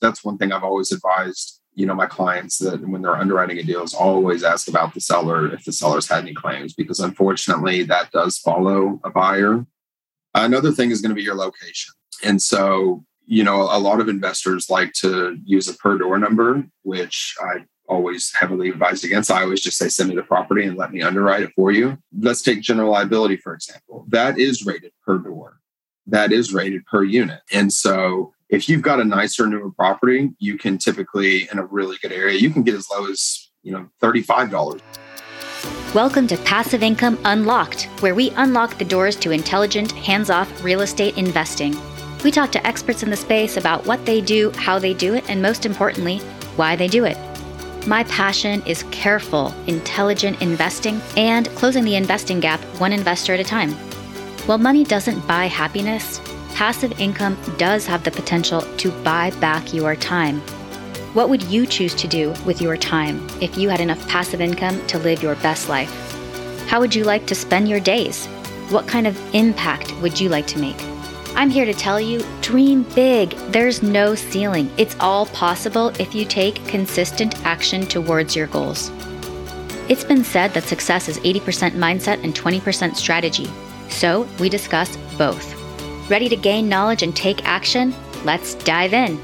that's one thing I've always advised, my clients, that when they're underwriting a deal, is always ask about the seller, if the seller's had any claims, because unfortunately that does follow a buyer. Another thing is going to be your location. And so, a lot of investors like to use a per door number, which I always heavily advised against. I always just say, send me the property and let me underwrite it for you. Let's take general liability, for example. That is rated per door. That is rated per unit. And so if you've got a nicer, newer property, you can typically, in a really good area, you can get as low as, $35. Welcome to Passive Income Unlocked, where we unlock the doors to intelligent, hands-off real estate investing. We talk to experts in the space about what they do, how they do it, and most importantly, why they do it. My passion is careful, intelligent investing and closing the investing gap one investor at a time. While money doesn't buy happiness, passive income does have the potential to buy back your time. What would you choose to do with your time if you had enough passive income to live your best life? How would you like to spend your days? What kind of impact would you like to make? I'm here to tell you, dream big. There's no ceiling. It's all possible if you take consistent action towards your goals. It's been said that success is 80% mindset and 20% strategy. So we discuss both. Ready to gain knowledge and take action? Let's dive in.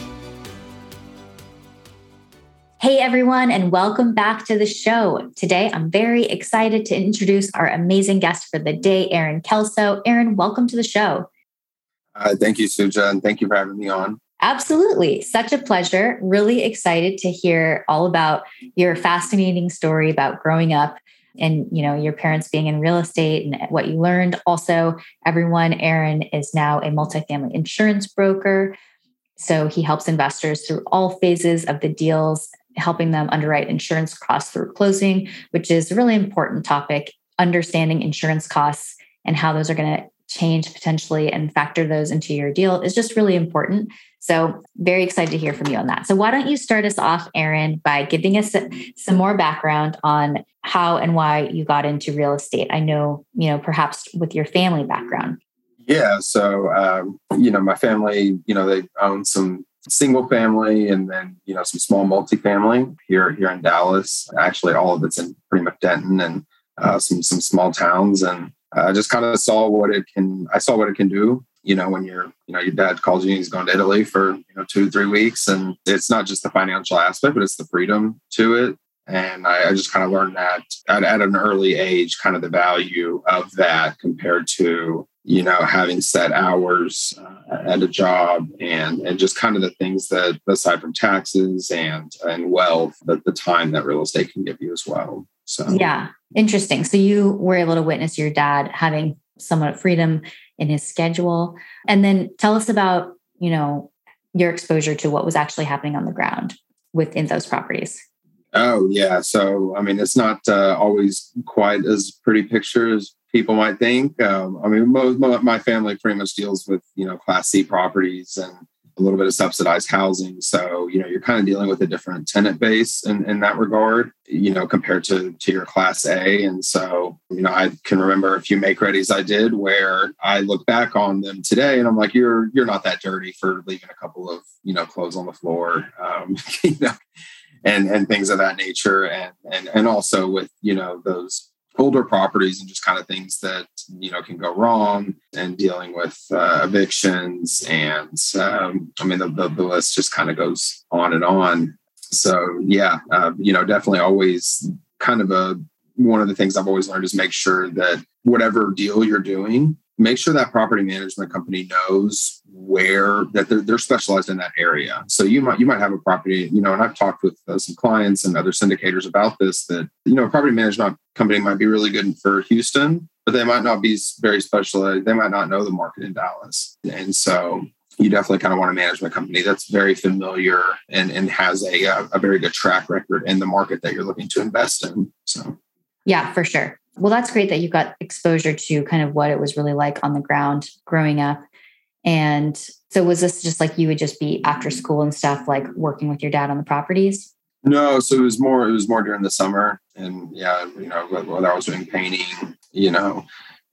Hey everyone, and welcome back to the show. Today, I'm very excited to introduce our amazing guest for the day, Aaron Kelso. Aaron, welcome to the show. Thank you, Suja, and thank you for having me on. Absolutely. Such a pleasure. Really excited to hear all about your fascinating story about growing up and, your parents being in real estate and what you learned. Also, everyone, Aaron is now a multifamily insurance broker. So he helps investors through all phases of the deals, helping them underwrite insurance costs through closing, which is a really important topic. Understanding insurance costs and how those are going to change potentially and factor those into your deal is just really important. So very excited to hear from you on that. So why don't you start us off, Aaron, by giving us some more background on how and why you got into real estate? I know, perhaps with your family background. Yeah. So, my family, they own some single family and then, some small multifamily here in Dallas. Actually, all of it's in pretty much Denton and some small towns. And I just kind of saw what it can do, when your dad calls you and he's going to Italy for, 2 to 3 weeks. And it's not just the financial aspect, but it's the freedom to it. And I just kind of learned that at an early age, kind of the value of that compared to, having set hours at a job and just kind of the things that, aside from taxes and wealth, the time that real estate can give you as well. So yeah, interesting. So you were able to witness your dad having somewhat freedom in his schedule. And then tell us about, your exposure to what was actually happening on the ground within those properties. Oh, yeah. So, it's not always quite as pretty picture as people might think. My family pretty much deals with, Class C properties and a little bit of subsidized housing. So, you're kind of dealing with a different tenant base in that regard, compared to your Class A. And so, I can remember a few make-readies I did where I look back on them today and I'm like, you're not that dirty for leaving a couple of, clothes on the floor, and things of that nature. And also with, those older properties and just kind of things that, can go wrong and dealing with evictions. And the list just kind of goes on and on. So, yeah, definitely always kind of one of the things I've always learned is make sure that whatever deal you're doing, make sure that property management company knows where that they're specialized in that area. So you might have a property, and I've talked with some clients and other syndicators about this, that, a property management company might be really good for Houston, but they might not be very specialized. They might not know the market in Dallas. And so you definitely kind of want a management company that's very familiar and has a very good track record in the market that you're looking to invest in. So, yeah, for sure. Well, that's great that you got exposure to kind of what it was really like on the ground growing up. And so was this just like you would just be after school and stuff, like working with your dad on the properties? No, so it was more during the summer. And yeah, whether I was doing painting,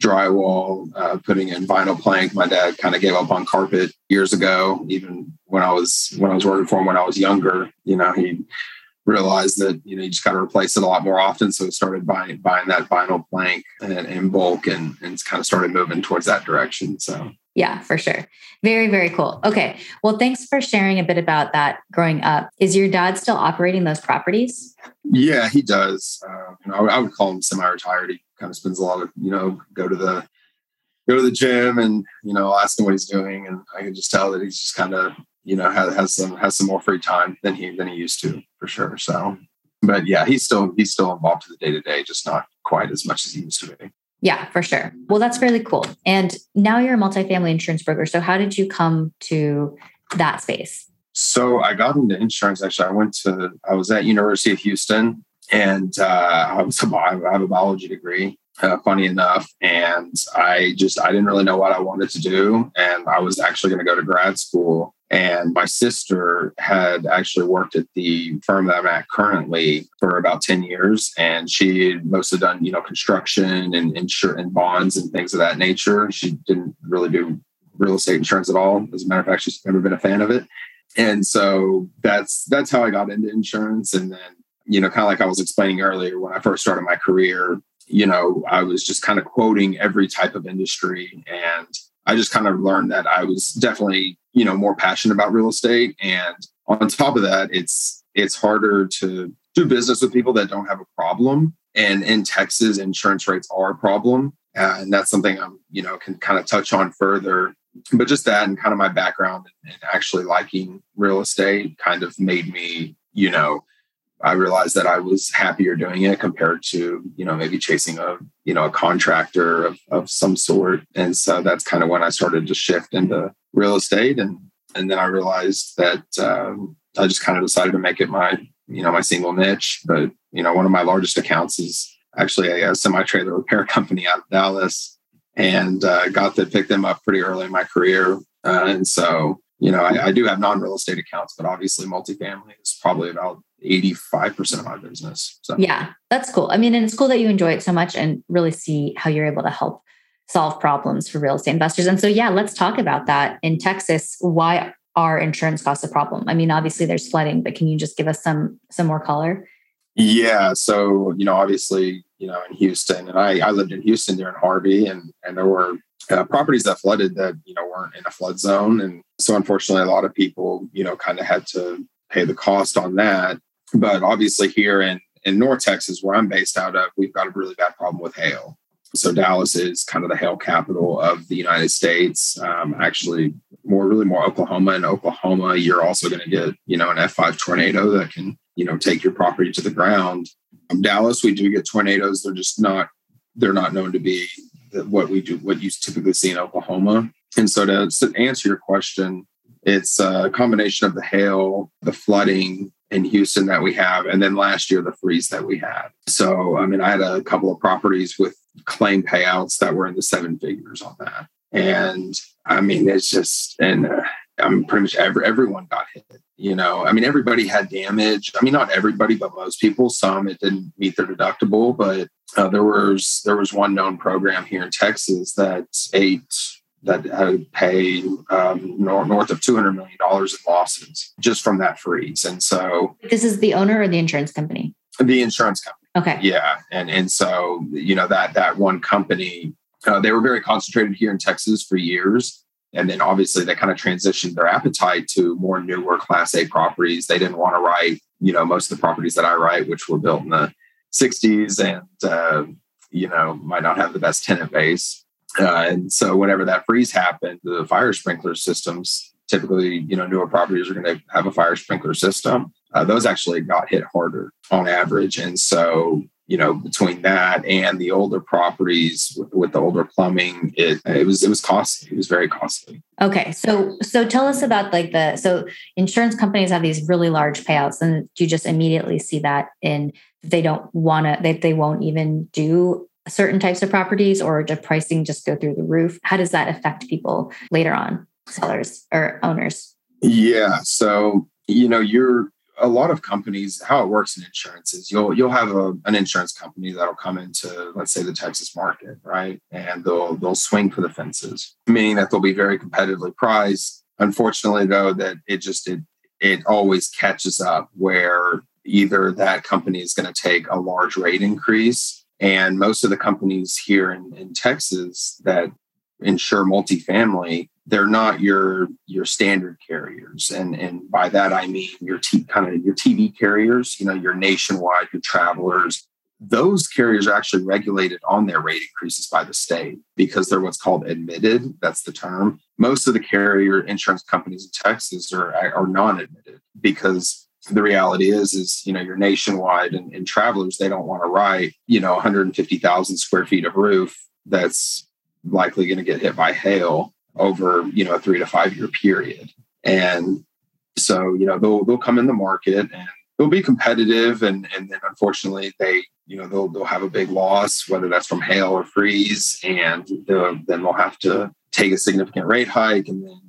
drywall, putting in vinyl plank. My dad kind of gave up on carpet years ago. Even when I was working for him when I was younger, he realized that you just got to replace it a lot more often. So he started buying that vinyl plank in bulk and kind of started moving towards that direction. So yeah, for sure. Very, very cool. Okay. Well, thanks for sharing a bit about that growing up. Is your dad still operating those properties? Yeah, he does. I would call him semi-retired. He kind of spends a lot of, go to the gym and, I'll ask him what he's doing. And I can just tell that he's just kind of, has some more free time than he used to, for sure. So, but yeah, he's still involved in the day-to-day, just not quite as much as he used to be. Yeah, for sure. Well, that's really cool. And now you're a multifamily insurance broker. So how did you come to that space? So I got into insurance. Actually, I was at University of Houston, and I have a biology degree, funny enough. And I didn't really know what I wanted to do. And I was actually going to go to grad school. And my sister had actually worked at the firm that I'm at currently for about 10 years. And she had mostly done, construction and insurance and bonds and things of that nature. She didn't really do real estate insurance at all. As a matter of fact, she's never been a fan of it. And so that's how I got into insurance. And then, kind of like I was explaining earlier, when I first started my career, I was just kind of quoting every type of industry. And I just kind of learned that I was definitely, more passionate about real estate. And on top of that, it's harder to do business with people that don't have a problem. And in Texas, insurance rates are a problem. And that's something I'm, can kind of touch on further. But just that and kind of my background and actually liking real estate kind of made me, I realized that I was happier doing it compared to, maybe chasing a contractor of some sort. And so that's kind of when I started to shift into real estate. And then I realized that I just kind of decided to make it my single niche. But, one of my largest accounts is actually a semi-trailer repair company out of Dallas, and got to pick them up pretty early in my career. And so, I do have non-real estate accounts, but obviously multifamily is probably about 85% of my business. So yeah, that's cool. I mean, and it's cool that you enjoy it so much and really see how you're able to help solve problems for real estate investors. And so, yeah, let's talk about that. In Texas, why are insurance costs a problem? I mean, obviously there's flooding, but can you just give us some more color? Yeah. So, obviously, in Houston, and I lived in Houston during Harvey, and there were properties that flooded that, weren't in a flood zone. And so unfortunately, a lot of people, kind of had to pay the cost on that. But obviously here in North Texas, where I'm based out of, we've got a really bad problem with hail. So Dallas is kind of the hail capital of the United States. Actually, really more Oklahoma. In Oklahoma, you're also going to get, an F5 tornado that can, take your property to the ground. Dallas, we do get tornadoes. They're not known to be what you typically see in Oklahoma. And so to answer your question, it's a combination of the hail, the flooding in Houston that we have, and then last year, the freeze that we had. So, I had a couple of properties with claim payouts that were in the seven figures on that. And it's just, pretty much everyone got hit, everybody had damage. Not everybody, but most people. Some, it didn't meet their deductible, but there was one known program here in Texas that had to pay north of $200 million in losses just from that freeze. And so this is the owner or the insurance company? The insurance company. Okay. Yeah. And so, that one company, they were very concentrated here in Texas for years. And then obviously they kind of transitioned their appetite to more newer Class A properties. They didn't want to write, most of the properties that I write, which were built in the 60s and, might not have the best tenant base. And so whenever that freeze happened, the fire sprinkler systems, typically, newer properties are going to have a fire sprinkler system. Those actually got hit harder on average. And so, between that and the older properties with the older plumbing, it was costly. It was very costly. Okay. So tell us about so insurance companies have these really large payouts, and do you just immediately see that they won't even do certain types of properties, or does pricing just go through the roof? How does that affect people later on, sellers or owners? Yeah. So, a lot of companies, how it works in insurance is you'll have an insurance company that'll come into, let's say, the Texas market, right? And they'll swing for the fences, meaning that they'll be very competitively priced. Unfortunately, though, that it always catches up where either that company is going to take a large rate increase, and most of the companies here in Texas that insure multifamily, they're not your standard carriers, and by that I mean your TV carriers, your Nationwide, your Travelers. Those carriers are actually regulated on their rate increases by the state because they're what's called admitted. That's the term. Most of the carrier insurance companies in Texas are non-admitted because the reality is your Nationwide and Travelers, they don't want to write 150,000 square feet of roof that's likely going to get hit by hail over a 3 to 5 year period. And so they'll come in the market and they'll be competitive, and then unfortunately they'll have a big loss, whether that's from hail or freeze, and then they'll have to take a significant rate hike. And then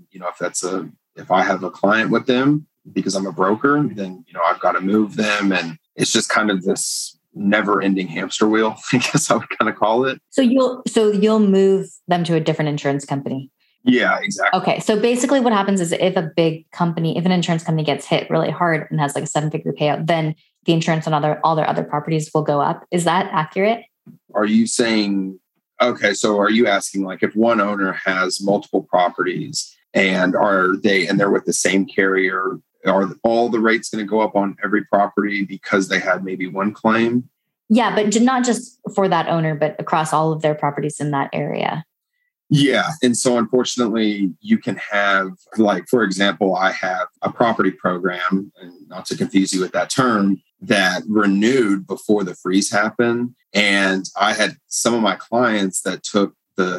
if I have a client with them because I'm a broker, then I've got to move them, and it's just kind of this never-ending hamster wheel, I guess I would kind of call it. So you'll move them to a different insurance company. Yeah, exactly. Okay. So basically what happens is if an insurance company gets hit really hard and has like a 7-figure payout, then the insurance on all their other properties will go up. Is that accurate? Are you saying, okay, so are you asking like if one owner has multiple properties and they're with the same carrier, are all the rates going to go up on every property because they had maybe one claim? Yeah, but not just for that owner, but across all of their properties in that area. Yeah. And so unfortunately, you can have, like, for example, I have a property program, and not to confuse you with that term, that renewed before the freeze happened. And I had some of my clients that took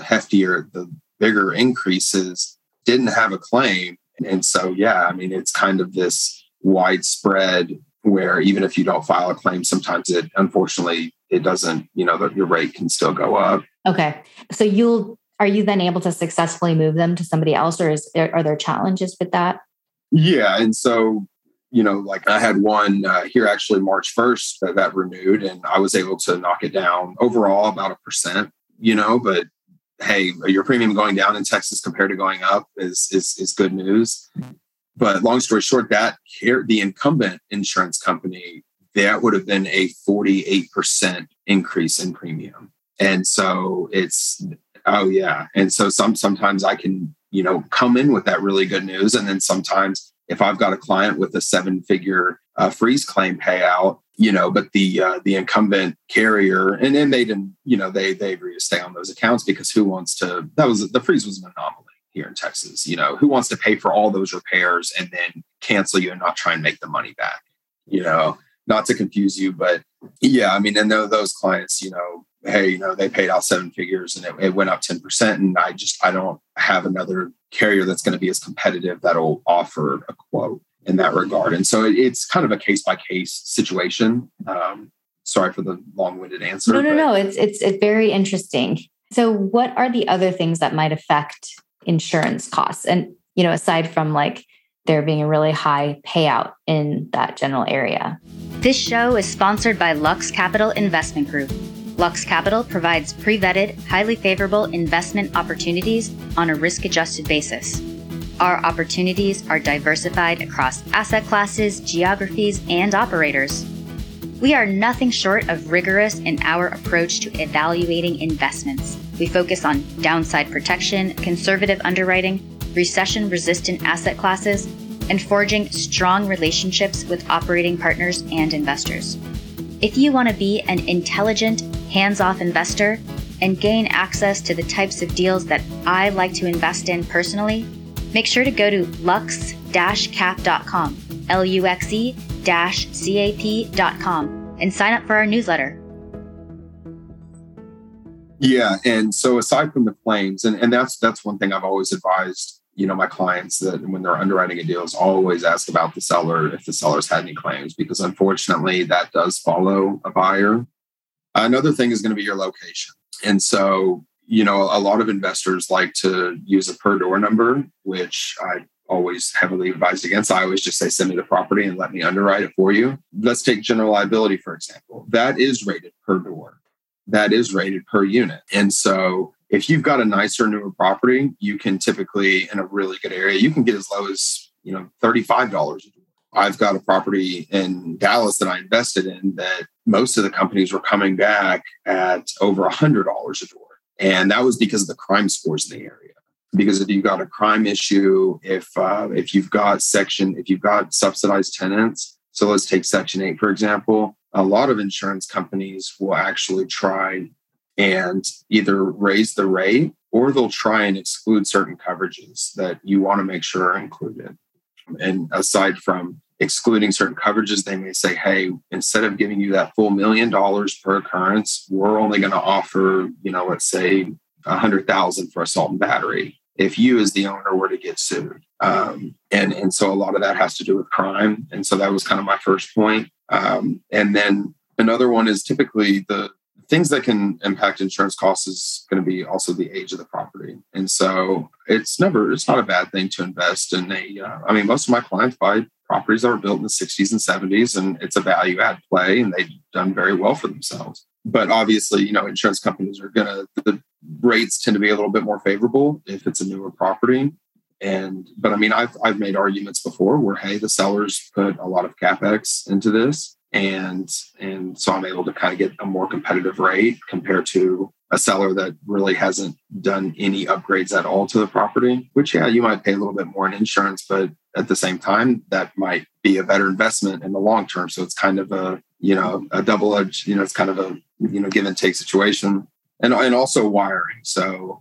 the bigger increases, didn't have a claim. And so, yeah, I mean, it's kind of this widespread where even if you don't file a claim, sometimes unfortunately, it doesn't, your rate can still go up. Okay. So are you then able to successfully move them to somebody else, or are there challenges with that? Yeah. And so, like I had one here actually March 1st that renewed, and I was able to knock it down overall about 1%, but hey, your premium going down in Texas compared to going up is good news. But long story short, the incumbent insurance company, that would have been a 48% increase in premium. And so and so sometimes I can, come in with that really good news. And then sometimes if I've got a client with a 7-figure freeze claim payout, but the incumbent carrier, and then they didn't, they agreed to stay on those accounts because the freeze was an anomaly here in Texas. Who wants to pay for all those repairs and then cancel you and not try and make the money back? Not to confuse you, but yeah, I mean, and those clients, hey, they paid out 7 figures and it went up 10%. And I don't have another carrier that's going to be as competitive that'll offer a quote in that regard. And so it's kind of a case by case situation. Sorry for the long-winded answer. No. It's very interesting. So what are the other things that might affect insurance costs? And, aside from like there being a really high payout in that general area. This show is sponsored by Lux Capital Investment Group. Lux Capital provides pre-vetted, highly favorable investment opportunities on a risk-adjusted basis. Our opportunities are diversified across asset classes, geographies, and operators. We are nothing short of rigorous in our approach to evaluating investments. We focus on downside protection, conservative underwriting, recession-resistant asset classes, and forging strong relationships with operating partners and investors. If you want to be an intelligent, hands-off investor and gain access to the types of deals that I like to invest in personally, make sure to go to lux-cap.com, LUXE-CAP.com, and sign up for our newsletter. Yeah. And so aside from the claims, and that's one thing I've always advised, my clients, that when they're underwriting a deal, is always ask about the seller if the seller's had any claims, because unfortunately that does follow a buyer. Another thing is going to be your location. And so, a lot of investors like to use a per door number, which always heavily advised against. I always just say, send me the property and let me underwrite it for you. Let's take general liability, for example. That is rated per door. That is rated per unit. And so if you've got a nicer, newer property, you can typically, in a really good area, you can get as low as, $35 a door. I've got a property in Dallas that I invested in that most of the companies were coming back at over $100 a door. And that was because of the crime scores in the area. Because if you've got a crime issue, if you've got subsidized tenants, so let's take Section 8, for example, a lot of insurance companies will actually try and either raise the rate or they'll try and exclude certain coverages that you want to make sure are included. And aside from excluding certain coverages, they may say, hey, instead of giving you that full $1 million per occurrence, we're only going to offer, let's say $100,000 for assault and battery if you as the owner were to get sued. And so a lot of that has to do with crime. And so that was kind of my first point. And then another one is typically the things that can impact insurance costs is going to be also the age of the property. And so it's not a bad thing to invest in most of my clients buy properties that were built in the 60s and 70s, and it's a value add play, and they've done very well for themselves. But obviously, insurance companies the rates tend to be a little bit more favorable if it's a newer property. But I've made arguments before where, hey, the sellers put a lot of CapEx into this. And so I'm able to kind of get a more competitive rate compared to a seller that really hasn't done any upgrades at all to the property, which, yeah, you might pay a little bit more in insurance, but at the same time, that might be a better investment in the long term. So it's kind of a double-edged, it's kind of a, give and take situation. And also wiring. So,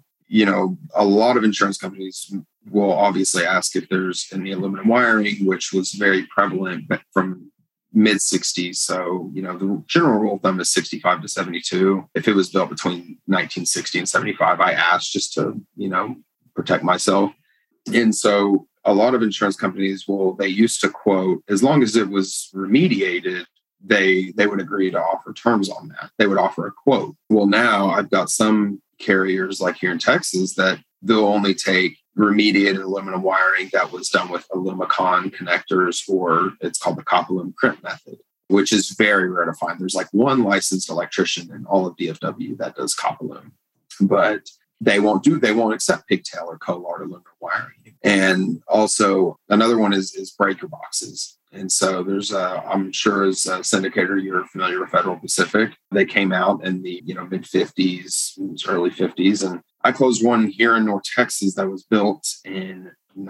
a lot of insurance companies will obviously ask if there's any aluminum wiring, which was very prevalent from mid 60s. So, the general rule of thumb is 65 to 72. If it was built between 1960 and 75, I asked just to, protect myself. And so a lot of insurance companies they used to quote, as long as it was remediated, they would agree to offer terms on that. They would offer a quote. Well, now I've got some carriers like here in Texas that they'll only take remediated aluminum wiring that was done with Alumicon connectors, or it's called the Copalum crimp method, which is very rare to find. There's like one licensed electrician in all of DFW that does Copalum, but they won't accept pigtail or Colard aluminum wiring. And also another one is breaker boxes. And so there's I'm sure as a syndicator, you're familiar with Federal Pacific. They came out in the mid 50s, early 50s, and I closed one here in North Texas that was built in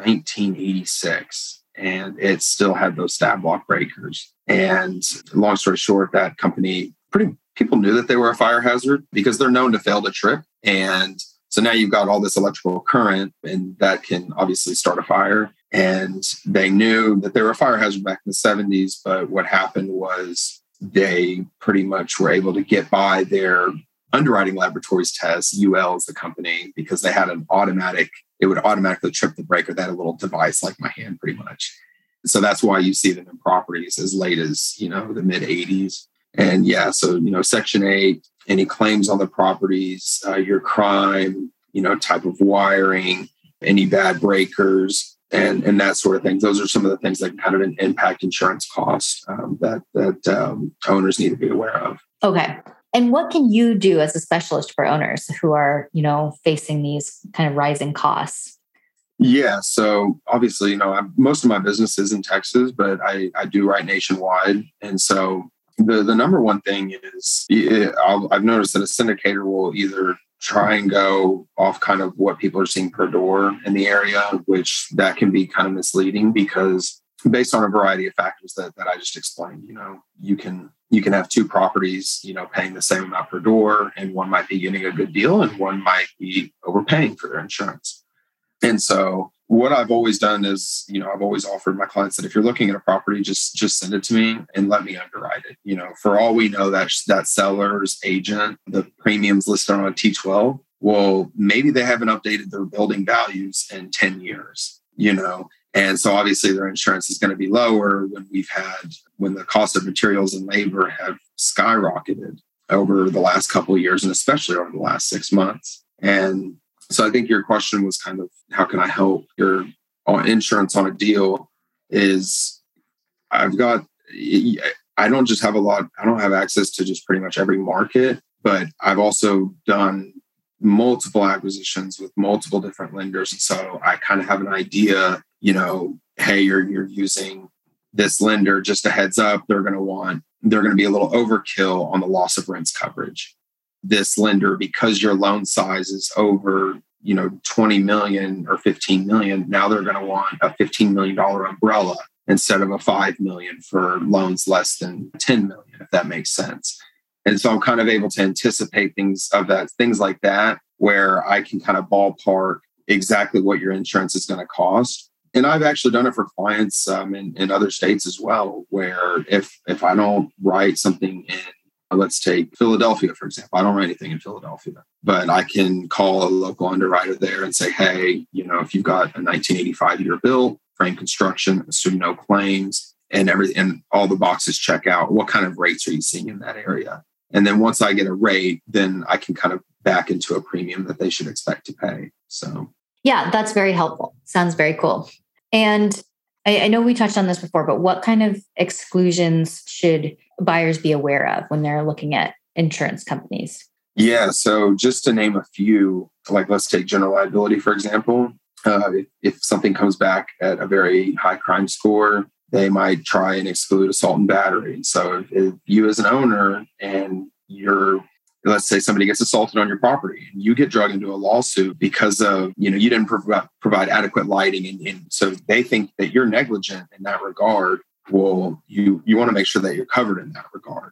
1986, and it still had those stab block breakers. And long story short, that company, people knew that they were a fire hazard because they're known to fail to trip. And so now you've got all this electrical current, and that can obviously start a fire. And they knew that they were a fire hazard back in the 70s. But what happened was they pretty much were able to get by their underwriting laboratories test. UL is the company, because they had it would automatically trip the breaker. They had a little device like my hand pretty much. So that's why you see them in properties as late as, the mid 80s. And yeah, so, Section 8, any claims on the properties, your crime, type of wiring, any bad breakers, and that sort of thing. Those are some of the things that kind of impact insurance costs that owners need to be aware of. Okay. And what can you do as a specialist for owners who are, facing these kind of rising costs? Yeah. So obviously, most of my business is in Texas, but I do write nationwide. And so the number one thing is I've noticed that a syndicator will either try and go off kind of what people are seeing per door in the area, which that can be kind of misleading because based on a variety of factors that I just explained, you can have two properties, paying the same amount per door, and one might be getting a good deal and one might be overpaying for their insurance. And so what I've always done is, I've always offered my clients that if you're looking at a property, just send it to me and let me underwrite it. For all we know, that seller's agent, the premiums listed on a T12, well, maybe they haven't updated their building values in 10 years, And so obviously their insurance is going to be lower when the cost of materials and labor have skyrocketed over the last couple of years, and especially over the last 6 months. And so I think your question was kind of, how can I help your on insurance on a deal is I don't just have I don't have access to just pretty much every market, but I've also done multiple acquisitions with multiple different lenders. And so I kind of have an idea, hey, you're using this lender, just a heads up, they're going to be a little overkill on the loss of rents coverage. This lender, because your loan size is over, 20 million or 15 million, now they're going to want a $15 million umbrella instead of a 5 million for loans less than 10 million, if that makes sense. And so I'm kind of able to anticipate things like that, where I can kind of ballpark exactly what your insurance is going to cost. And I've actually done it for clients in other states as well, where if I don't write something in, let's take Philadelphia, for example. I don't write anything in Philadelphia, but I can call a local underwriter there and say, hey, if you've got a 1985 year built, frame construction, assume no claims, and everything, and all the boxes check out, what kind of rates are you seeing in that area? And then once I get a rate, then I can kind of back into a premium that they should expect to pay. So, yeah, that's very helpful. Sounds very cool. And I know we touched on this before, but what kind of exclusions should buyers be aware of when they're looking at insurance companies? Yeah. So just to name a few, like let's take general liability, for example. If something comes back at a very high crime score, they might try and exclude assault and battery. So if you as an owner and let's say somebody gets assaulted on your property and you get dragged into a lawsuit because of, you didn't provide adequate lighting. And so they think that you're negligent in that regard. Well, you want to make sure that you're covered in that regard.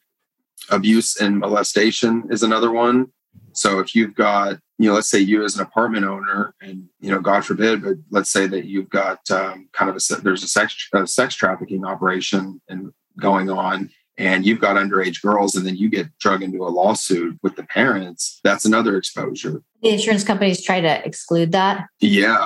Abuse and molestation is another one. So if you've got, let's say you as an apartment owner and, God forbid, but let's say that you've got there's a sex trafficking operation going on, and you've got underage girls, and then you get dragged into a lawsuit with the parents, that's another exposure. The insurance companies try to exclude that. Yeah.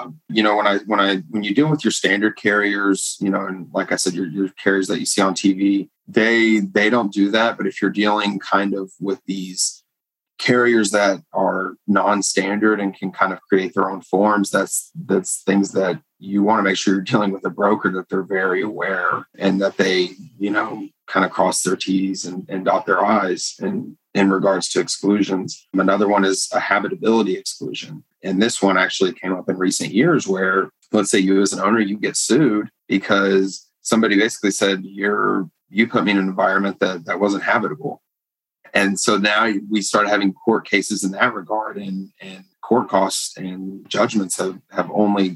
When you deal with your standard carriers, and like I said, your carriers that you see on TV, they don't do that. But if you're dealing kind of with these carriers that are non-standard and can kind of create their own forms, that's things that you want to make sure you're dealing with a broker, that they're very aware and that they, kind of cross their T's and dot their I's in regards to exclusions. Another one is a habitability exclusion. And this one actually came up in recent years where, let's say you as an owner, you get sued because somebody basically said, you put me in an environment that wasn't habitable. And so now we started having court cases in that regard, and court costs and judgments have only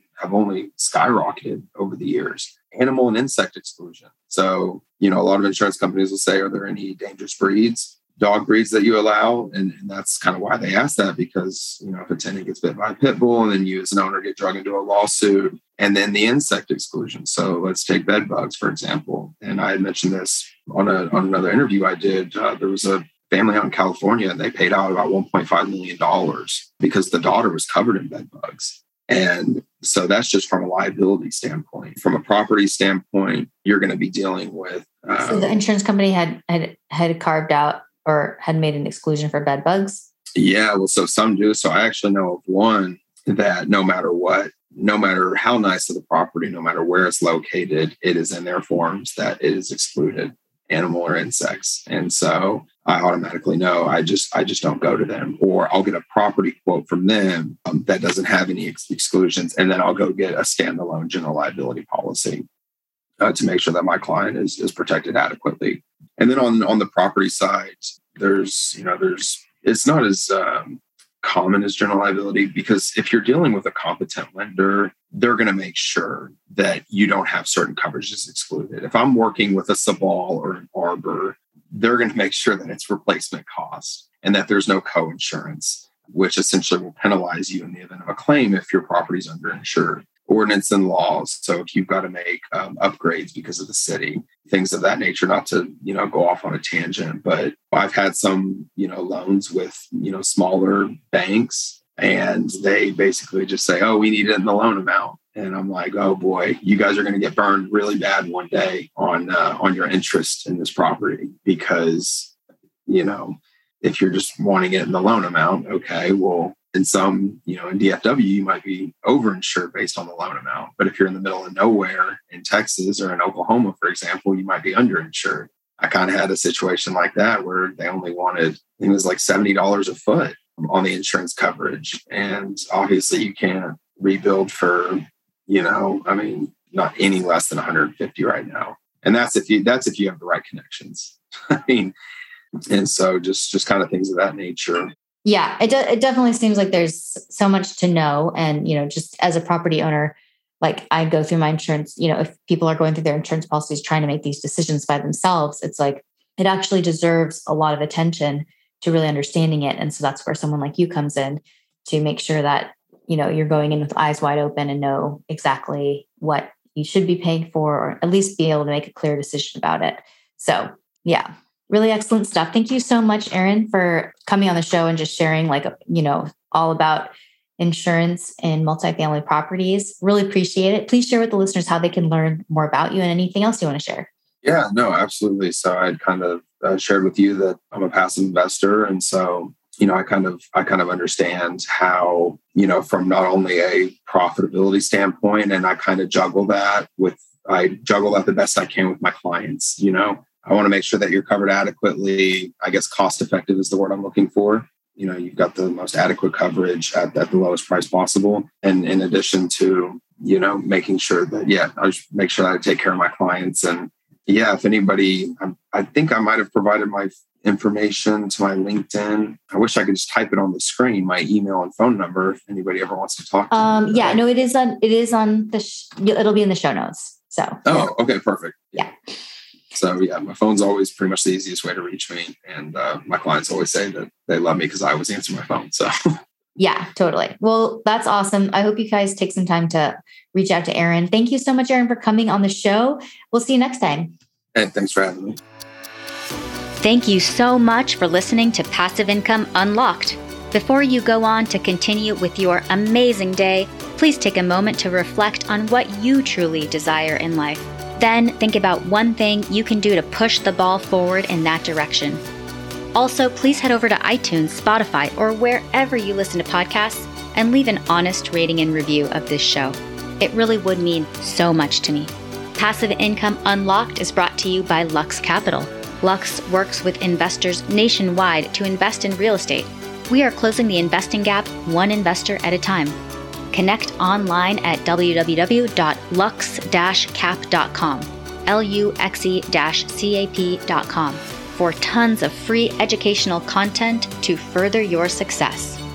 skyrocketed over the years. Animal and insect exclusion. So, a lot of insurance companies will say, are there any dangerous breeds, dog breeds that you allow? And that's kind of why they ask that, because, if a tenant gets bit by a pit bull and then you as an owner get dragged into a lawsuit. And then the insect exclusion. So let's take bed bugs, for example. And I had mentioned this on another interview I did. There was a family out in California, and they paid out about $1.5 million because the daughter was covered in bed bugs. And so that's just from a liability standpoint. From a property standpoint, you're going to be dealing with. So the insurance company had carved out or had made an exclusion for bed bugs? Yeah, well, so some do. So I actually know of one that no matter how nice of the property, no matter where it's located, it is in their forms that it is excluded animal or insects. And so I automatically know I just don't go to them, or I'll get a property quote from them that doesn't have any exclusions. And then I'll go get a standalone general liability policy to make sure that my client is protected adequately. And then on the property side, it's not as common as general liability, because if you're dealing with a competent lender, they're going to make sure that you don't have certain coverages excluded. If I'm working with a Sabal or an Arbor, they're going to make sure that it's replacement cost and that there's no co-insurance, which essentially will penalize you in the event of a claim if your property's underinsured. Ordinance and laws. So if you've got to make upgrades because of the city, things of that nature, not to, go off on a tangent, but I've had some, loans with, smaller banks, and they basically just say, oh, we need it in the loan amount. And I'm like, oh boy, you guys are going to get burned really bad one day on your interest in this property, because, if you're just wanting it in the loan amount, okay, well, In some, in DFW, you might be overinsured based on the loan amount. But if you're in the middle of nowhere in Texas or in Oklahoma, for example, you might be underinsured. I kind of had a situation like that where they only wanted, I think it was like $70 a foot on the insurance coverage. And obviously you can't rebuild for, not any less than 150 right now. And that's if you have the right connections. And so just kind of things of that nature. Yeah, it definitely seems like there's so much to know. And, just as a property owner, like I go through my insurance, if people are going through their insurance policies, trying to make these decisions by themselves, it's like, it actually deserves a lot of attention to really understanding it. And so that's where someone like you comes in to make sure that, you're going in with eyes wide open and know exactly what you should be paying for, or at least be able to make a clear decision about it. So yeah, really excellent stuff. Thank you so much, Aaron, for coming on the show and just sharing all about insurance and multifamily properties. Really appreciate it. Please share with the listeners how they can learn more about you and anything else you want to share. Yeah, no, absolutely. So I'd kind of shared with you that I'm a passive investor. And so, I kind of understand how, from not only a profitability standpoint, and I kind of juggle that the best I can with my clients. I want to make sure that you're covered adequately. I guess cost effective is the word I'm looking for. You've got the most adequate coverage at the lowest price possible. And in addition to, making sure that, I just make sure that I take care of my clients. And if anybody, I think I might have provided my information to my LinkedIn. I wish I could just type it on the screen, my email and phone number, if anybody ever wants to talk to me. No, it is on it'll be in the show notes. So. Oh, okay. Perfect. Yeah. So my phone's always pretty much the easiest way to reach me. And my clients always say that they love me because I always answer my phone. So yeah, totally. Well, that's awesome. I hope you guys take some time to reach out to Aaron. Thank you so much, Aaron, for coming on the show. We'll see you next time. Hey, thanks for having me. Thank you so much for listening to Passive Income Unlocked. Before you go on to continue with your amazing day, please take a moment to reflect on what you truly desire in life. Then think about one thing you can do to push the ball forward in that direction. Also, please head over to iTunes, Spotify, or wherever you listen to podcasts and leave an honest rating and review of this show. It really would mean so much to me. Passive Income Unlocked is brought to you by Lux Capital. Lux works with investors nationwide to invest in real estate. We are closing the investing gap one investor at a time. Connect online at www.lux-cap.com, luxe-cap.com, for tons of free educational content to further your success.